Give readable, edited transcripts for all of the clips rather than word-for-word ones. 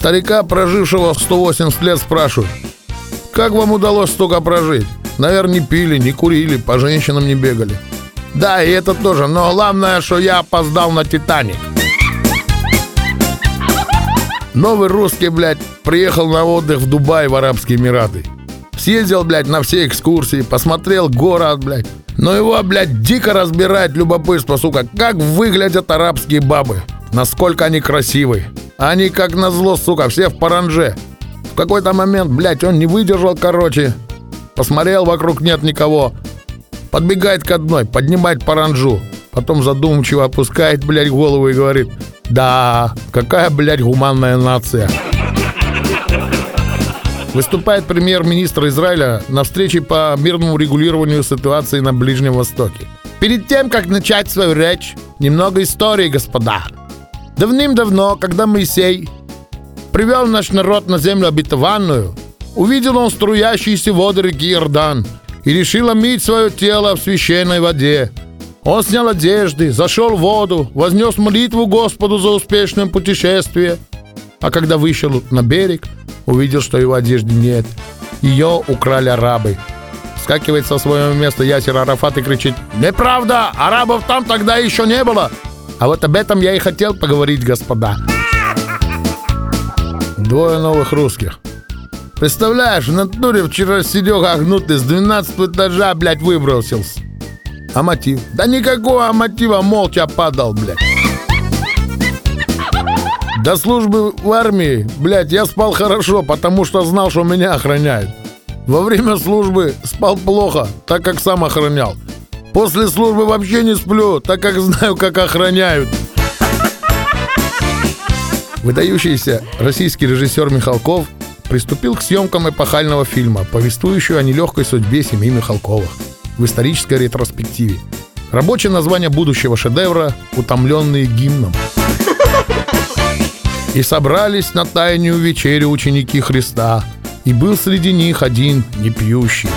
Старика, прожившего 180 лет, спрашивают: как вам удалось столько прожить? Наверное, не пили, не курили, по женщинам не бегали. Да, и это тоже, но главное, что я опоздал на «Титаник». Новый русский, блядь, приехал на отдых в Дубай, в Арабские Эмираты. Съездил, блядь, на все экскурсии, посмотрел город, блядь. Но его, блядь, дико разбирает любопытство, сука, как выглядят арабские бабы. Насколько они красивые. Они, как назло, сука, все в паранже. В какой-то момент, блядь, он не выдержал, короче. Посмотрел, вокруг нет никого. Подбегает к одной, поднимает паранджу. Потом задумчиво опускает, блядь, голову и говорит: да, какая, блядь, гуманная нация. Выступает премьер-министр Израиля на встрече по мирному регулированию ситуации на Ближнем Востоке. Перед тем, как начать свою речь, немного истории, господа. Давным-давно, когда Моисей привел наш народ на землю обетованную, увидел он струящиеся воды реки Иордан и решил омыть свое тело в священной воде. Он снял одежды, зашел в воду, вознес молитву Господу за успешное путешествие. А когда вышел на берег, увидел, что его одежды нет. Ее украли арабы. Вскакивает со своего места Ясер Арафат и кричит: неправда, арабов там тогда еще не было. А вот об этом я и хотел поговорить, господа. Двое новых русских. Представляешь, в натуре вчера Серега гнутый с 12 этажа, блядь, выбросился. А мотив? Да никакого мотива, молча падал, блядь. До службы в армии, блядь, я спал хорошо, потому что знал, что меня охраняют. Во время службы спал плохо, так как сам охранял. После службы вообще не сплю, так как знаю, как охраняют. Выдающийся российский режиссер Михалков приступил к съемкам эпохального фильма, повествующего о нелегкой судьбе семьи Михалковых в исторической ретроспективе. Рабочее название будущего шедевра «Утомленные гимном». И собрались на тайную вечерю ученики Христа, и был среди них один непьющий.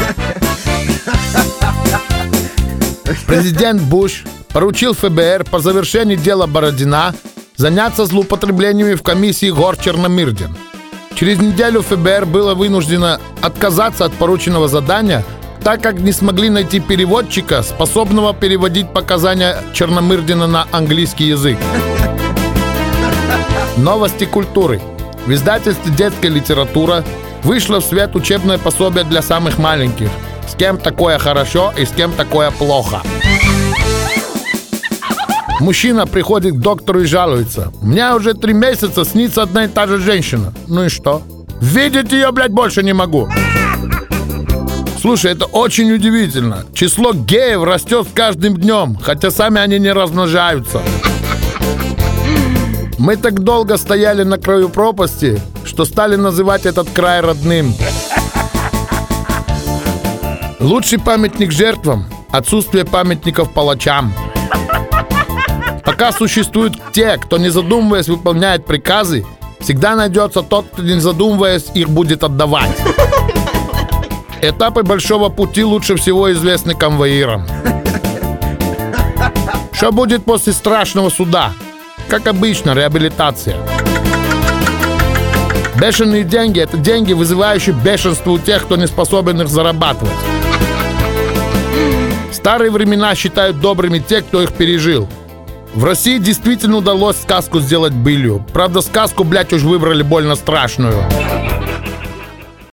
Президент Буш поручил ФБР по завершении дела Бородина заняться злоупотреблениями в комиссии Гор Черномырдин. Через неделю ФБР было вынуждено отказаться от порученного задания, так как не смогли найти переводчика, способного переводить показания Черномырдина на английский язык. Новости культуры. В издательстве «Детская литература» вышло в свет учебное пособие для самых маленьких. С кем такое хорошо и с кем такое плохо. Мужчина приходит к доктору и жалуется: мне уже 3 месяца снится одна и та же женщина. Ну и что? Видеть ее, блядь, больше не могу. Слушай, это очень удивительно. Число геев растет с каждым днем, хотя сами они не размножаются. Мы так долго стояли на краю пропасти, что стали называть этот край родным. Лучший памятник жертвам – отсутствие памятников палачам. Пока существуют те, кто, не задумываясь, выполняет приказы, всегда найдется тот, кто, не задумываясь, их будет отдавать. Этапы большого пути лучше всего известны конвоирам. Что будет после страшного суда? Как обычно, реабилитация. Бешеные деньги – это деньги, вызывающие бешенство у тех, кто не способен их зарабатывать. Старые времена считают добрыми те, кто их пережил. В России действительно удалось сказку сделать былью. Правда, сказку, блядь, уж выбрали больно страшную.